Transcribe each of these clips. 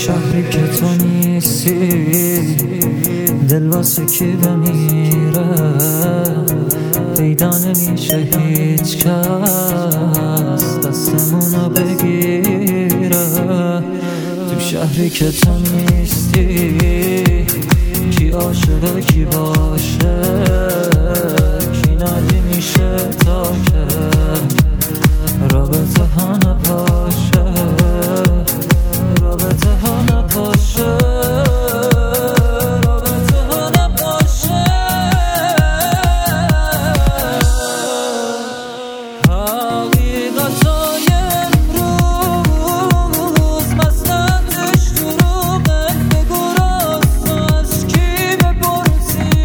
شهری که تو نیستی دل واسه کی بمیره، پیدا نمیشه هیچ کس دستمونو بگیره. تو شهری که تو نیستی کی عاشقه کی باشه، کی نادی میشه تا که رابطه ها نپاشه، رابطه ها نپاشه، رابطه ها نپاشه. حقیقتای امروز مسندش دروغه، بگو راست از کی بپرسی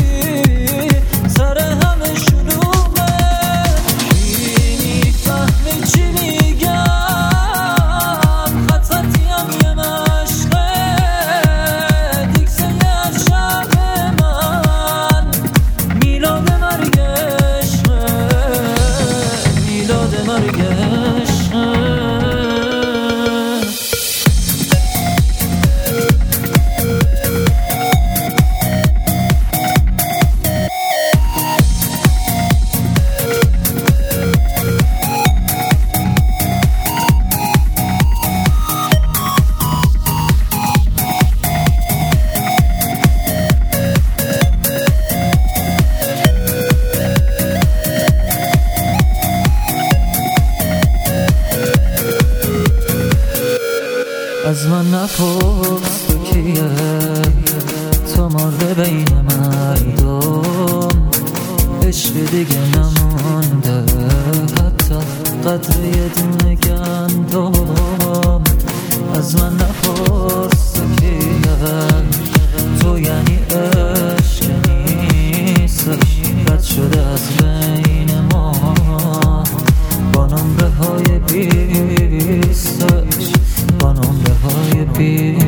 سر همه شلوغه. کی میفهمه چی میگم، خطتیم یه مشقه، دیکسه از شب من میلاد مرگ عشقه، میلاد مرگ عشقه. از من نپرس تو کیه، تو مرده بین مردم، عشق دیگه نمونده حتی قدر یه دونه گندم. از من نپرس تو کیه، تو یعنی عشق نیستش، رد شده از بین ما با نمره های 20، با نمره های 20.